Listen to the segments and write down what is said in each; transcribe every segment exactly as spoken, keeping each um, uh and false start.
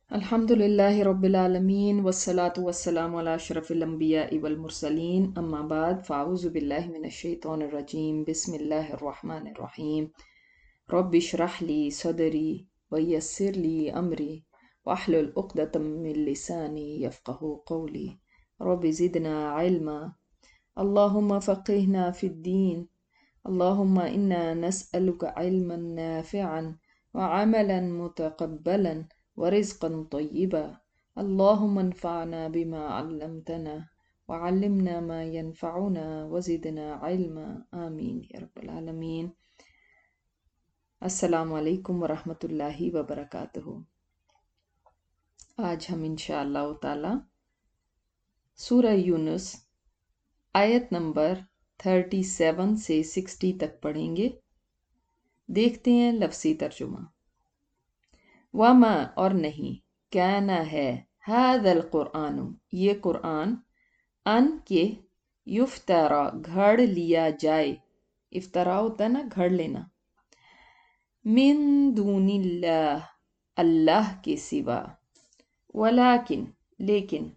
الحمد لله رب العالمين والصلاة والسلام على أشرف الأنبياء والمرسلين أما بعد فأعوذ بالله من الشيطان الرجيم بسم الله الرحمن الرحيم رب اشرح لي صدري ويسر لي أمري واحلل عقدة من لساني يفقه قولي رب زدنا علما اللهم فقهنا في الدين اللهم إنا نسألك علما نافعا وعملا متقبلا ورزقا طيبا اللهم انفعنا بما علمتنا وعلمنا ما ينفعنا وزدنا علما آمين يا رب العالمين. السلام علیکم ورحمۃ اللہ وبرکاتہ. آج ہم انشاءاللہ تعالی سورہ یونس آیت نمبر تھرٹی سیون سے سکسٹی تک پڑھیں گے. دیکھتے ہیں لفظی ترجمہ. وما اور نہیں، کہنا ہے هذا القرآن یہ قرآن، ان کے یفترا گھڑ لیا جائے، افطرا ہوتا ہے نا گھڑ لینا، من دون اللہ اللہ کے سوا، ولیکن لیکن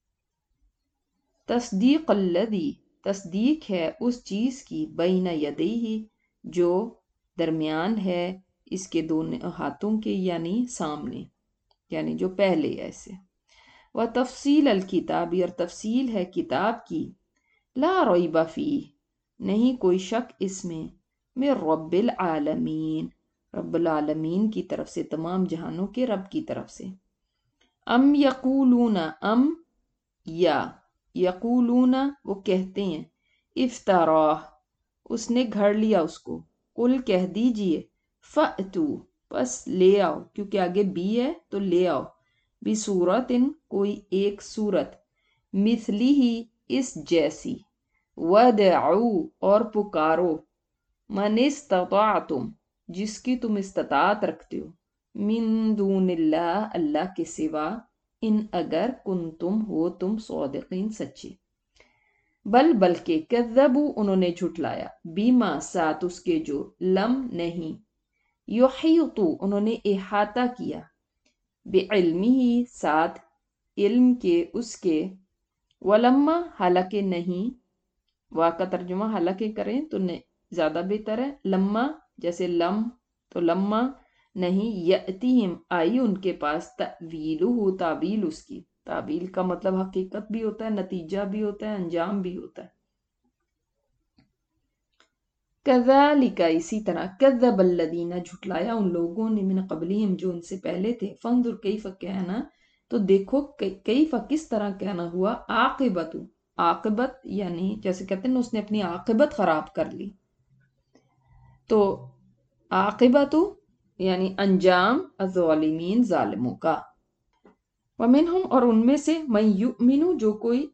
تصدیق الذی تصدیق ہے اس چیز کی بین یدیہ جو درمیان ہے اس کے دونوں ہاتھوں کے، یعنی سامنے، یعنی جو پہلے ایسے. و تفصیل الکتاب اور تفصیل ہے کتاب کی، لا ریب فیہ نہیں کوئی شک اس میں، من رب العالمین رب العالمین کی طرف سے، تمام جہانوں کے رب کی طرف سے. ام یقولون ام یا یقولون وہ کہتے ہیں، افطراہ اس نے گھڑ لیا اس کو، قل کہہ دیجئے، فَأْتُو پس لے آؤ، کیونکہ آگے بی ہے تو لے آؤ، بِسُورَةٍ کوئی ایک صورت، مثلہ اس جیسی، وَدْعُوا اور پکارو، مَنِ اسْتَطَعْتُم جس کی تم استطاعت رکھتے ہو، من دون اللہ اللہ کے سوا، ان اگر کنتم ہو تم صادقین سچے. بل بلکہ کذبوا انہوں نے جھٹلایا، بیما ساتھ اس کے جو، لم نہیں، یحیطوا انہوں نے احاطہ کیا، بعلمہ ساتھ علم کے اس کے، ولما حالانکہ نہیں، وا کا ترجمہ حالانکہ کریں تو زیادہ بہتر ہے، لما جیسے لم تو لما نہیں، یأتیہم آئی ان کے پاس، تأویلہ تعبیل اس کی، تعبیل کا مطلب حقیقت بھی ہوتا ہے، نتیجہ بھی ہوتا ہے، انجام بھی ہوتا ہے. کذالک اسی طرح، کذب الذین جھٹلایا ان لوگوں نے، من قبلہم جو ان سے پہلے تھے، فانظر کیف کہنا تو دیکھو کیف کس طرح کہنا ہوا، عاقبت عاقبت یعنی جیسے کہتے ہیں اس نے اپنی عاقبت خراب کر لی، تو عاقبت یعنی انجام الظالمین ظالموں کا. ومنہم اور ان میں سے، من یؤمن جو کوئی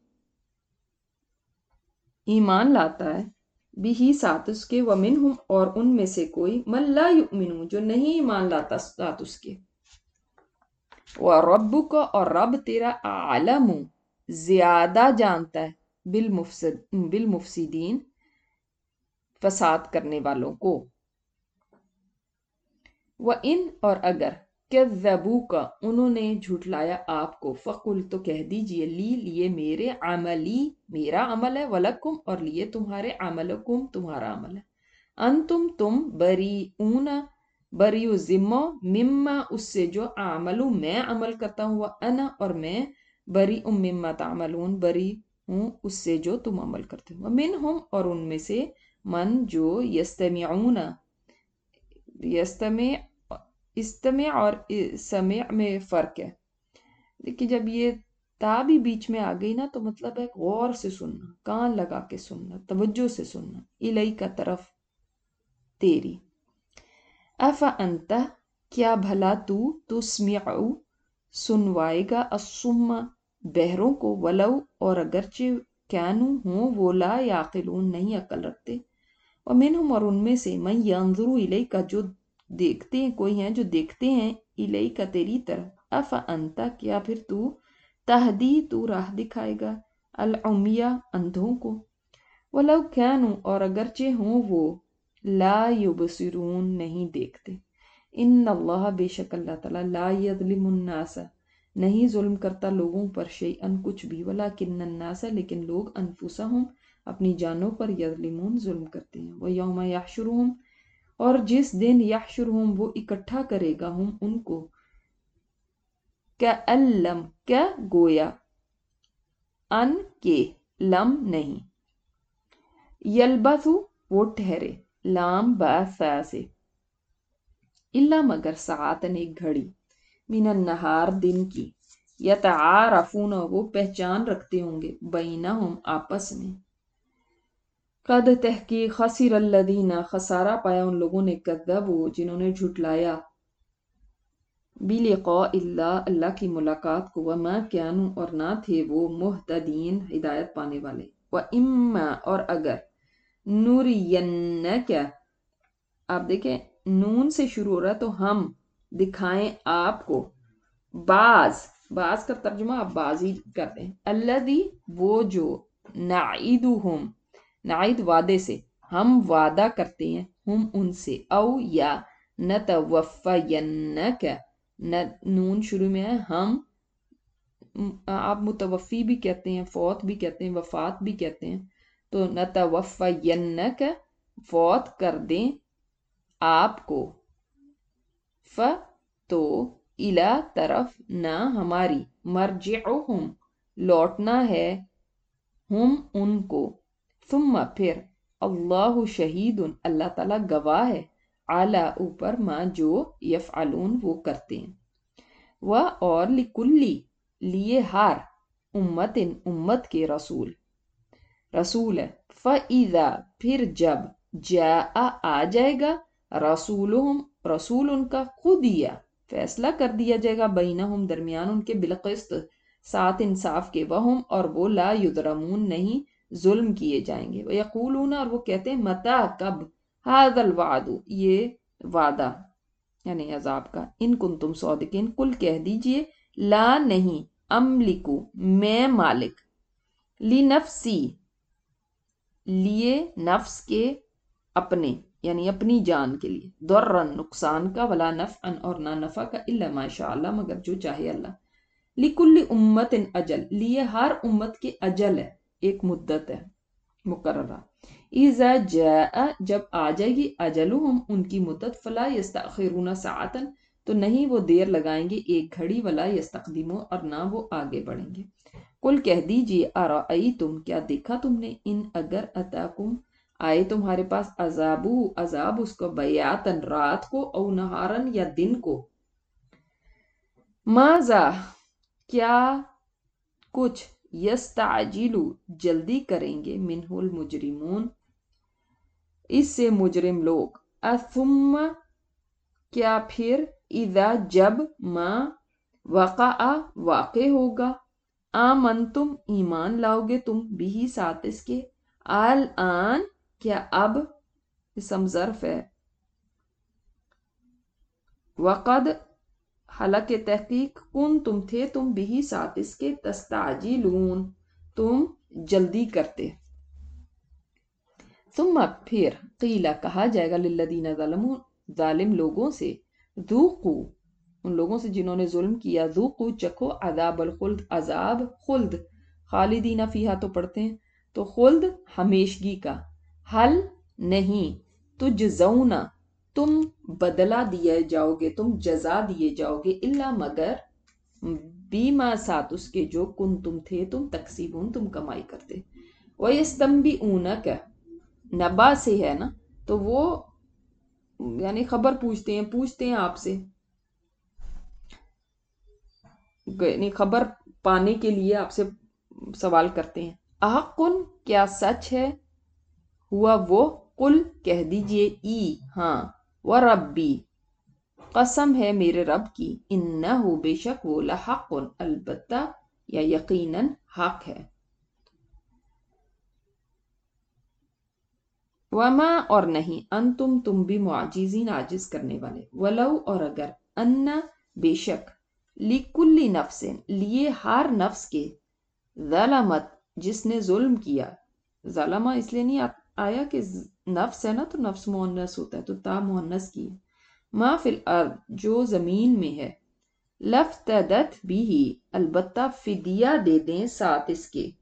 ایمان لاتا ہے، بھی ساتھ اس کے، ومنہم اور ان میں سے کوئی، من لا یؤمن جو نہیں ایمان لاتا ساتھ اس کے. وَرَبُّكَ اور رب تیرا، اعلم زیادہ جانتا ہے، بالمفسد بالمفسدین فساد کرنے والوں کو. وَإِنْ اور اگر، كَذَّبُوكَ انہوں نے جھٹلایا آپ کو، فَقُلْ تو کہہ دیجئے، لی لیے میرے، عملی میرا عمل ہے، وَلَكُمْ اور لیے تمہارے، عملکم تمہارا عمل ہے. انتم تم، بریئون بریو ذمہ، مما اس سے جو، عملو میں عمل کرتا ہوں، وَأَنَا اور میں، بریء مما تعملون بری ہوں اس سے جو تم عمل کرتے ہو. وَمِنْهُمْ اور ان میں سے، من جو، یستمعون یستمع استمع اور سمع میں فرق ہے. دیکھیں جب یہ تا بھی بیچ میں آ گئی نا تو مطلب ہے غور سے سننا، کان لگا کے سننا، توجہ سے سننا، الی کا طرف تیری. اف انت کیا بھلا تو، تسمع سنوائے گا، الصم بہروں کو، ولو اور اگرچہ، کانوا ہوں وہ، لا یعقلون نہیں عقل رکھتے. ومنہم اور ان میں سے، من ینظر الیک جو دیکھتے ہیں، کوئی ہیں جو دیکھتے ہیں، الیک تیری طرف. اف انت کیا پھر تو، تہدی تو راہ دکھائے گا، العمیہ اندھوں کو، ولو کانوا اور اگرچہ ہوں وہ، لا یبصرون نہیں دیکھتے. ان اللہ بے شک اللہ تعالیٰ، لا یظلم الناس نہیں ظلم کرتا لوگوں پر شیئن کچھ بھی، ولیکن الناس لیکن لوگ انفسہم اپنی جانوں پر یظلمون ظلم کرتے ہیں۔ ویوم یحشرہم اور جس دن یحشرہم وہ اکٹھا کرے گا ہم ان کو، کأن لم کیا گویا، ان کے لم نہیں، یلبثو وہ ٹھہرے، لام با سا سے، الا مگر ساعتن ایک گھڑی، من النہار دن کی، یتعارفون وہ پہچان رکھتے ہوں گے، بینہم آپس میں، قد تحقیق خسر الذین خسارہ پایا ان لوگوں نے، کذبوا جنہوں نے جھٹلایا، بلقاء اللہ اللہ کی ملاقات کو، وما کانوا اور نہ تھے وہ مہتدین ہدایت پانے والے، وَإِمَّا اور اگر نُرِيَنَّكَ آپ دیکھیں نون سے شروع ہو رہا ہے تو ہم دکھائیں آپ کو، بعض بعض کا ترجمہ آپ بعض ہی کرتے ہیں، الذی وہ جو، نعیدہم نعید وعدے سے، ہم وعدہ کرتے ہیں ہم ان سے، او یا نتوفینک نون شروع میں ہے، ہم آپ متوفی بھی کہتے ہیں، فوت بھی کہتے ہیں، وفات بھی کہتے ہیں، تو نتوفینک فوت کر دیں آپ کو، ف تو الا طرف نہ ہماری، مرجعہم لوٹنا ہے ہم ان کو، ثم پھر اللہ شہید اللہ تعالیٰ گواہ ہے، اعلی اوپر ما جو یفعلون وہ کرتے ہیں، و اور لکلی لیے ہر امت امت کے رسول رسول ہے، فَإِذَا پھر جب جاء آ جائے گا رسولہم رسول ان کا، قضی فیصلہ کر دیا جائے گا، بینہم درمیان ان کے، بالقسط ساتھ انصاف کے، وہم اور وہ، لا یظلمون نہیں ظلم کیے جائیں گے، ویقولون اور وہ کہتے ہیں، متی کب، ھذا الوعد یہ وعدہ یعنی عذاب کا، ان کنتم صادقین کل کہہ دیجئے، لا نہیں، املکو میں مالک، لنفسی لیے نفس کے، اپنے یعنی اپنی جان کے لیے، ضررن نقصان کا، ولا نفعن اور نہ نفع کا، الا ما شاء اللہ مگر جو چاہے اللہ، لکل امت اجل لیے ہر امت کے اجل ہے، ایک مدت ہے مقررہ، اذا جاء جب آ جائے گی اجلہم ان کی مدت، فلا یستأخرون ساعتا تو نہیں وہ دیر لگائیں گے ایک گھڑی، ولا یستقدمون اور نہ وہ آگے بڑھیں گے، قل کہہ دیجئے، ارأیتم کیا دیکھا تم نے، ان اگر اتاکم آئے تمہارے پاس، عذابو عذاب اس کو، بیاتن رات کو، او نہارن یا دن کو، ماذا کیا کچھ، یستعجلو جلدی کریں گے، منہ المجرمون اس سے مجرم لوگ، اثم کیا پھر، اذا جب، ما وقع واقع ہوگا، آمنتم ایمان لاؤ گے تم، بھی ساتھ اس کے، الآن کیا اب، اسم ظرف ہے، وقد حالانکہ تحقیق، کن تم تھے تم، بھی ساتھ اس کے، تستعجلون تم جلدی کرتے، ثم پھر قیل کہا جائے گا، للذین ظلموا ظالم لوگوں سے، ذوقوا ان لوگوں سے جنہوں نے ظلم کیا، ذوقوا چکھو، عذاب الخلد عذاب خلد، خالدین فیہا تو پڑھتے ہیں تو خلد ہمیشگی کا، حل نہیں، تجزون تم بدلہ دیے جاؤ گے، تم جزا دیے جاؤ گے، الا مگر، بیما ساتھ اس کے جو، کن تم تھے تم، تکسیبون تم کمائی کرتے، وَيَسْتَنْبِئُونَكَ نبا سے ہے نا تو وہ یعنی خبر پوچھتے ہیں پوچھتے ہیں آپ سے، یعنی خبر پانے کے لیے آپ سے سوال کرتے ہیں، احقن کیا سچ ہے، ہوا وہ، قل کہہ دیجئے، ای ہاں، وربی قسم ہے میرے رب کی، انہو بے شک وہ، لحق البتہ یا یقیناً حق ہے، وما اور نہیں، انتم تم بھی، معجزین عاجز کرنے والے، ولو اور اگر، انا بے شک، لکل نفس لیے ہر نفس کے، ظلمت جس نے ظلم کیا، ظلمہ اس لیے نہیں آیا کہ نفس ہے نا تو نفس مؤنث ہوتا ہے تو تا مؤنث کی، ما فی الارض جو زمین میں ہے، لفتدت بھی، البتہ فدیہ دے دیں ساتھ اس کے،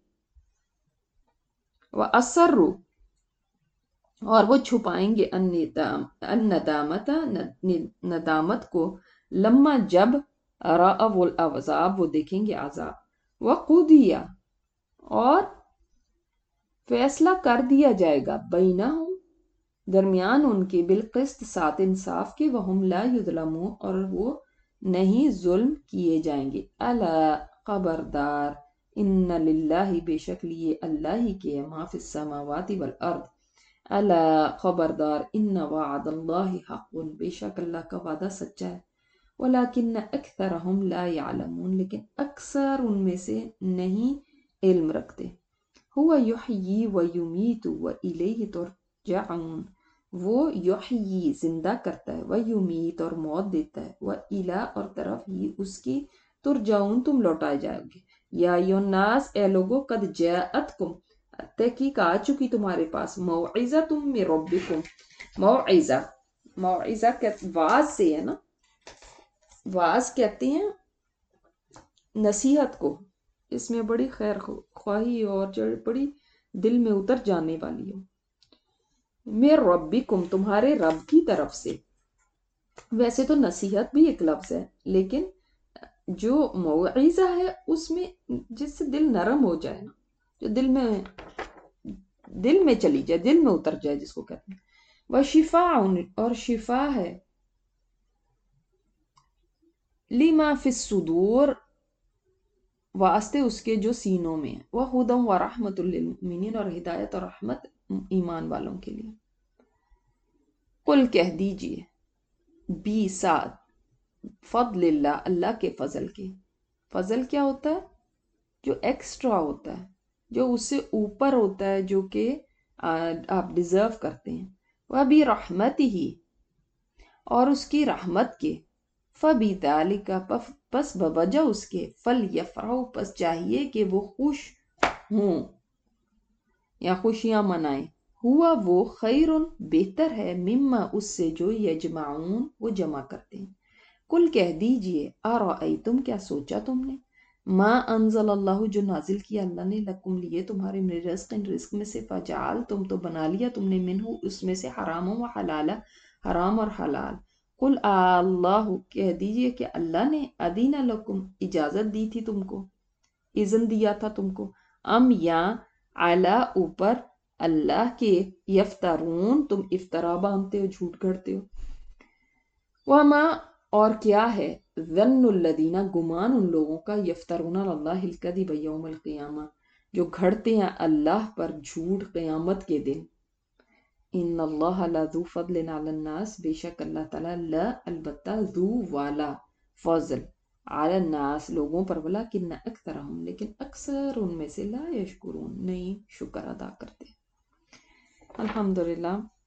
وَأَسَرُّ، اور وہ چھپائیں گے الندامت ندامت کو، لما جب رأوا العذاب وہ دیکھیں گے عذاب، وقضی، اور فیصلہ کر دیا جائے گا بینہم درمیان ان کے، بالقسط ساتھ انصاف کے، وہم لا یظلمون اور وہ نہیں ظلم کیے جائیں گے، الا خبردار، ان للہ بے شک لیے اللہ ہی کے، ما فی السماوات والارض، الا خبردار، ان وعد اللہ حق، بے شک اللہ کا وعدہ سچا ہے، ولیکن اکثرہم لا یعلمون لیکن اکثر ان میں سے نہیں علم رکھتے، ہوا یحیی و یمیت و الیہ ترجعون، وہ یحیی زندہ کرتا ہے، و یمیت اور موت دیتا ہے، و الی اور طرف ہی اس کی، ترجعون تم لوٹائے جاؤ گے، یا ایھا الناس اے لوگو، قد جاءتکم تحقیق آ چکی تمہارے پاس، موعظۃ من ربکم، موعظہ، موعظہ واعظ سے ہے نا، واعظ کہتے ہیں نصیحت کو، اس میں بڑی خیر خواہی اور جو بڑی دل میں اتر جانے والی ہو، من ربکم تمہارے رب کی طرف سے، ویسے تو نصیحت بھی ایک لفظ ہے، لیکن جو موعظہ ہے اس میں جس سے دل نرم ہو جائے نا، جو دل میں دل میں چلی جائے، دل میں اتر جائے جس کو کہتے ہیں، وَشِفَاءٌ اور شفا ہے، لِمَا فِی الصُّدُورِ واسطے اس کے جو سینوں میں ہے، وَہُدًى وَرَحْمَةٌ لِلْمُؤْمِنِينَ اور ہدایت اور رحمت ایمان والوں کے لیے، قل کہہ دیجئے، بی ساتھ، فضل اللہ اللہ کے فضل کے، فضل کیا ہوتا ہے؟ جو ایکسٹرا ہوتا ہے، جو اس سے اوپر ہوتا ہے، جو کہ آپ ڈیزرو کرتے ہیں، وَبِرَحْمَتِهِ اور اس کی رحمت کے، فَبِذَلِكَ پس بوجہ اس کے، فَلْيَفْرَحُوا پس چاہیے کہ وہ خوش ہوں یا خوشیاں منائیں، ہوا وہ خیر بہتر ہے، مما اس سے جو یجمعون وہ جمع کرتے ہیں، کل کہہ دیجئے، ارأیتم کیا سوچا تم نے، ما انزل اللہ جو نازل کیا اللہ نے، لکم لیے تمہارے، من رزق رزق میں سے، فجعل تم تو بنا لیا تم نے، منہ اس میں سے، حرام و حلالا حرام اور حلال، قل اللہ کہہ دیجئے کہ اللہ نے، ادین لکم اجازت دی تھی تم کو، اذن دیا تھا تم کو، ام یا علی اوپر اللہ کے، یفترون تم افطرا باندھتے ہو، جھوٹ گھڑتے ہو، وما اور کیا ہے، ظن الذین گمان ان لوگوں کا، یفترون علی اللہ الکذب یوم القیامہ جو گھڑتے ہیں اللہ پر جھوٹ قیامت کے دن، ان اللہ لذو فضل علی الناس بے شک اللہ تعالیٰ لا البتہ ذو والا فضل علی الناس لوگوں پر، ولکن اکثرہم لیکن اکثر ان میں سے، لا یشکرون نہیں شکر ادا کرتے۔ الحمدللہ